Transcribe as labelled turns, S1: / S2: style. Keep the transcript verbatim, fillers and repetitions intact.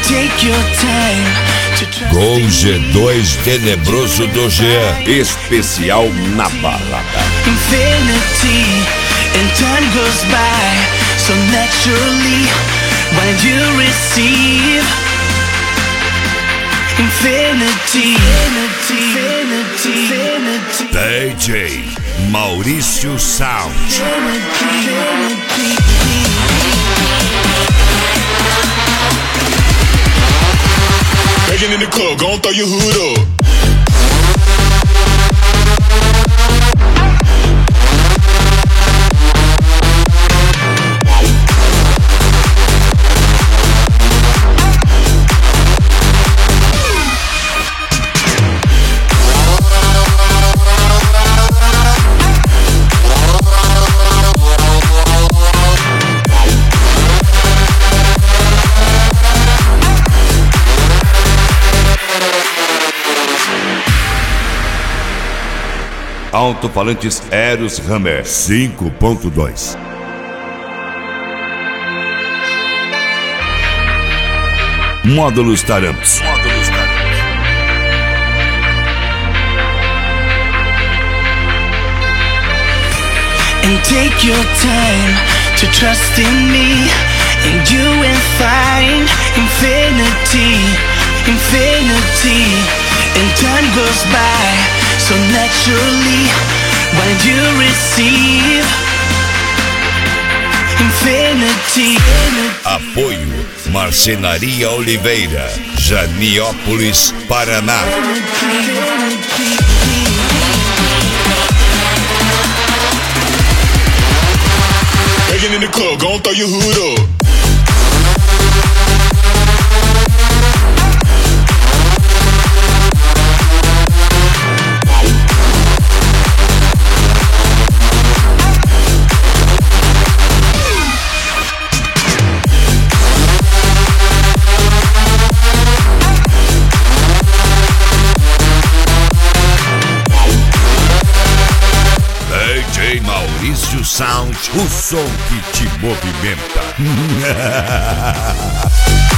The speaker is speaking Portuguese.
S1: Com G dois Tenebroso do Jean, especial na balada.
S2: Infinity and time goes by so naturally when you receive infinity, infinity, infinity.
S1: D J Maurício Sound.
S2: Infinity, infinity.
S3: Begging in the club, gon' throw your hood up.
S1: Alto-falantes Eros Hammer cinco ponto dois. Módulos Taramps. Módulos Taramps.
S2: And take your time to trust in me, and you will find infinity, infinity. And time goes by so naturally when you receive infinity.
S1: Apoio Marcenaria Oliveira, Janiópolis, Paraná.
S3: Begging in the club, gon' throw your hood up.
S1: D J Maurício Sound, o som que te movimenta.